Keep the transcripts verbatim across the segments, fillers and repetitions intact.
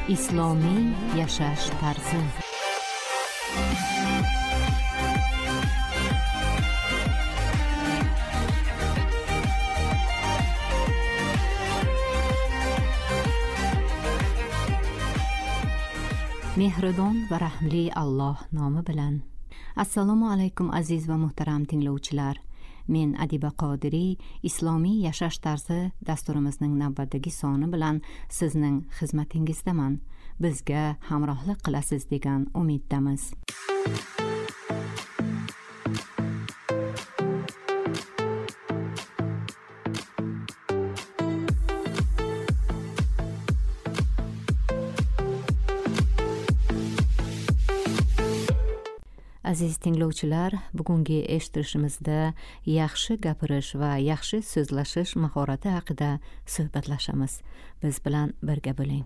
islomiy yashash tarzi. Mehridon va rahmli Alloh nomi bilan. Assalomu alaykum aziz va muhtaram tinglovchilar. Men Adiba Qodiriy, islomiy yashash tarzi dasturimizning navbatdagi soni bilan sizning xizmatingizdaman. Bizga hamrohlik qilasiz degan umiddamiz. Aziz tinglovchilar, bugungi eshittirishimizda yaxshi gapirish va yaxshi so'zlashish mahorati haqida suhbatlashamiz. Biz bilan birga bo'ling.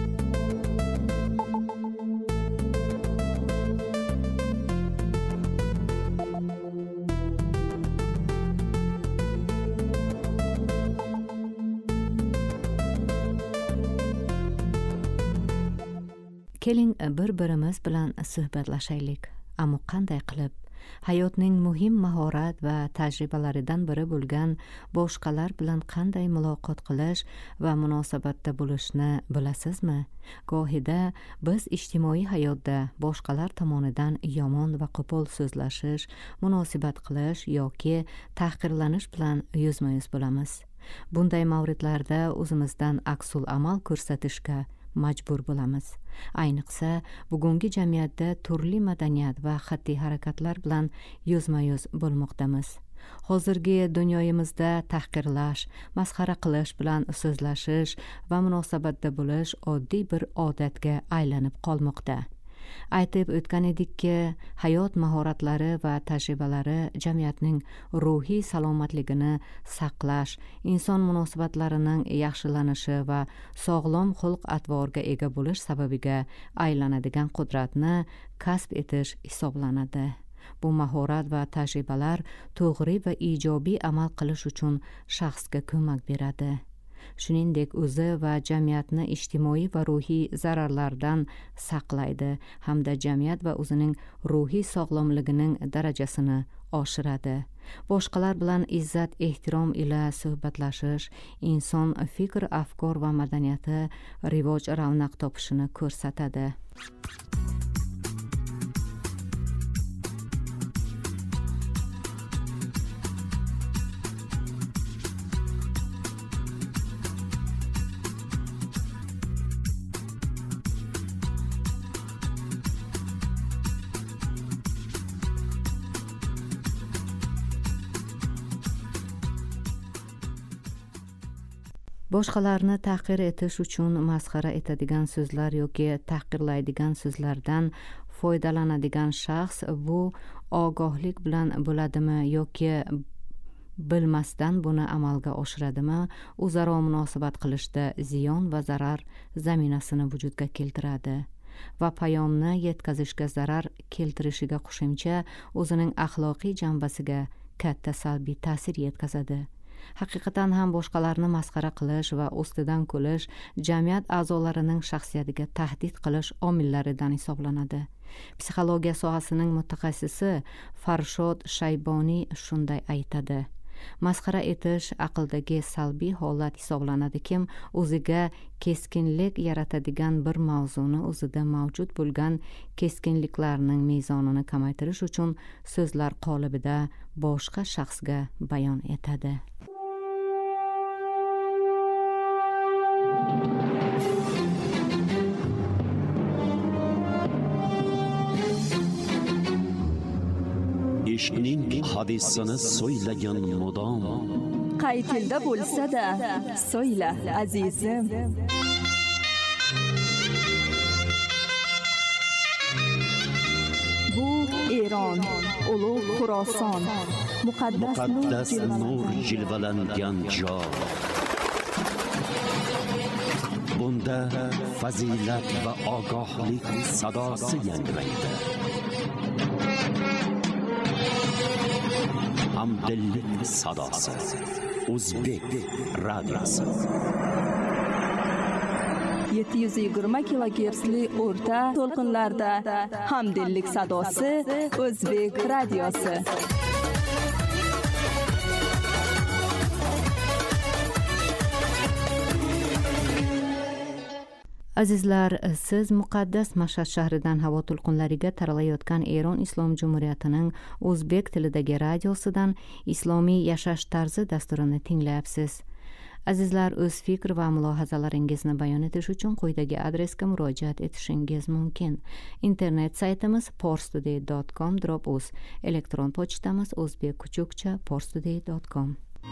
Keling, bir-birimiz bilan suhbatlashaylik. Ammo qanday qilib? Hayotning muhim mahorat va tajribalaridan biri bo'lgan boshqalar bilan qanday muloqot qilish va munosabatda bo'lishni bilasizmi? Gohida biz ijtimoiy hayotda boshqalar tomonidan yomon va qo'pol so'zlashish, munosabat qilish yoki tahqirlanish bilan yuzma-yuz bo'lamiz. Bunday mavridlarda o'zimizdan aksul amal ko'rsatishga majbur bo'lamiz. Ayniqsa, bugungi jamiyatda turli madaniyat va xatti harakatlar bilan yuzma-yuz bo'lmoqdamiz. Hozirgi dunyoyimizda tahqirlash, masxara qilish bilan so'zlashish va munosabatda bo'lish oddiy bir odatga aylanib qolmoqda. Aytib o'tgan edikki, hayot mahoratlari va tajribalari jamiyatning ruhiy salomatligini saqlash, inson munosabatlarining yaxshilanishi va sog'lom xulq-atvorga ega bo'lish sababiga aylanadigan qudratni kasb etish hisoblanadi. Bu mahorat va tajribalar to'g'ri va ijobiy amal qilish uchun shaxsga ko'mak beradi. Shuningdek, o'zi va jamiyatni ijtimoiy va ruhiy zararlardan saqlaydi hamda jamiyat va o'zining ruhiy sog'lomligining darajasini oshiradi. Boshqalar bilan izzat ehtirom ila suhbatlashish inson fikr, afkor va madaniyati rivoj ravnaq topishini ko'rsatadi. Boshqalarni tahqir etish uchun masxara etadigan so'zlar yoki tahqirlaydigan so'zlardan foydalanadigan shaxs bu ogohlik bilan bo'ladimi yoki bilmasdan buni amalga oshiradimi, o'zaro munosabat qilishda ziyon va zarar zaminasini vujudga keltiradi va payomni yetkazishga zarar keltirishiga qo'shimcha o'zining axloqiy janbasiga katta salbiy ta'sir yetkazadi. Haqiqatan ham boshqalarni masxara qilish va ustidan kulish jamiyat a'zolarining shaxsiyatiga tahdid qilish omillaridan hisoblanadi. Psixologiya sohasining mutaxassisi Farshod Shayboniy shunday aytadi. Masxara etish aqldagi salbiy holat hisoblanadi. Kim o'ziga keskinlik yaratadigan bir mavzuni o'zida mavjud bo'lgan keskinliklarning mezonini kamaytirish uchun so'zlar qolibida boshqa shaxsga bayon etadi. ishqning hadisini so'ylagan mudom, qay tilda bo'lsa-da so'yla azizim. Bu Eron, ulug' Xuroson, muqaddas, muqaddas nur jilvalangan joy. Bunda fazilat va ogohlik sadosi yangraydi. Hamdillik sadosi. O'zbek radiosi. yetti yuz yigirma kilogertsli o'rta to'lqinlarda hamdillik sadosi O'zbek radiosi. Azizlar, siz muqaddas Mashhad shahridan havo to'lqinlariga taralayotgan Eron Islom Jumhuriyatining o'zbek tilidagi radiosidan Islomiy yashash tarzi dasturini tinglayapsiz. Azizlar, o'z fikr va mulohazalaringizni bayon etish uchun quyidagi adresga murojaat etishingiz mumkin. Internet saytimiz porstuday dot com uz, elektron pochtamiz o'zbek kuchukcha porstuday dot com.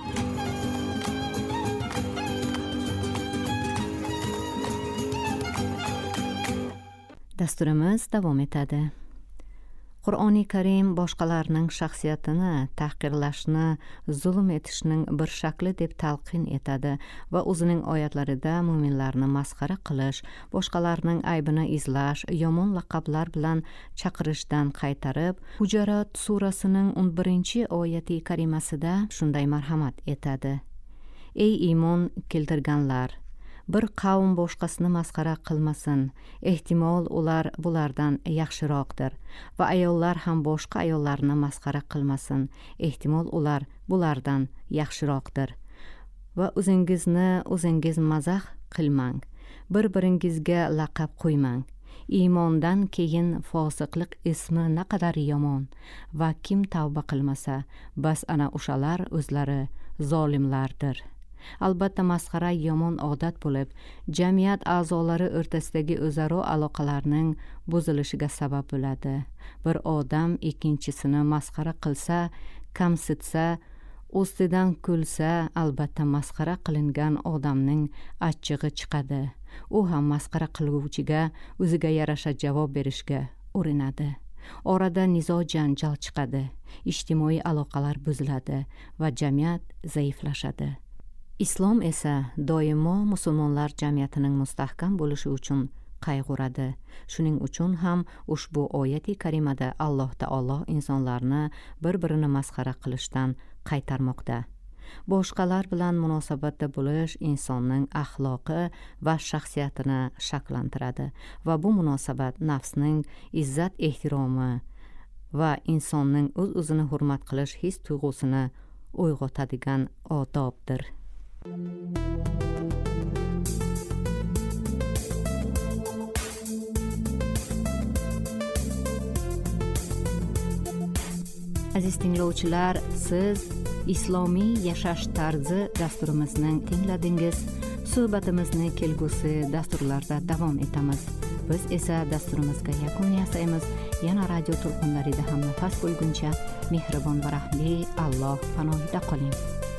Dasturimiz davom etadi. Qur'oni Karim boshqalarning shaxsiyatini tahqirlashni zulm etishning bir shakli deb talqin etadi va o'zining oyatlarida mu'minlarni masxara qilish, boshqalarning aybini izlash, yomon laqablar bilan chaqirishdan qaytarib, Hujurat surasining o'n birinchi oyati karimasida shunday marhamat etadi: Ey iymon keltirganlar, bir qavm boshqasini masxara qilmasin, ehtimol ular bulardan yaxshiroqdir, va ayollar ham boshqa ayollarni masxara qilmasin, ehtimol ular bulardan yaxshiroqdir. Va o'zingizni o'zingiz mazax qilmang, bir-biringizga laqab qo'ymang. Iymondan keyin fosiqlik ismi naqadar yomon, va kim tavba qilmasa, bas ana o'shalar o'zlari zolimlardir. Albatta, masxara yomon odat bo'lib, jamiyat a'zolari o'rtasidagi o'zaro aloqalarning buzilishiga sabab bo'ladi. Bir odam ikkinchisini masxara qilsa, kamsitsa, ustidan kulsa, albatta masxara qilingan odamning achchig'i chiqadi. U ham masxara qiluvchiga o'ziga yarasha javob berishga urinadi. Orada nizo janjal chiqadi, ijtimoiy aloqalar buziladi va jamiyat zaiflashadi. Islom esa doimo musulmonlar jamiyatining mustahkam bo'lishi uchun qayg'uradi. Shuning uchun ham ushbu oyati karimada Alloh taolo insonlarni bir-birini masxara qilishdan qaytarmoqda. Boshqalar bilan munosabatda bo'lish insonning axloqi va shaxsiyatini shakllantiradi va bu munosabat nafsning izzat ehtiromi va insonning o'z-o'zini hurmat qilish his tuyg'usini uyg'otadigan odobdir. Aziz tinglovchilar, siz Islomiy yashash tarzi dasturimizning tingladingiz. Suhbatimizni kelgusi dasturlarda davom etamiz. Biz esa dasturimizga yakun yasaymiz. Yana radio to'lqinlarida ham nafas qo'yguncha mehribon va rahmli Alloh panohida qoling.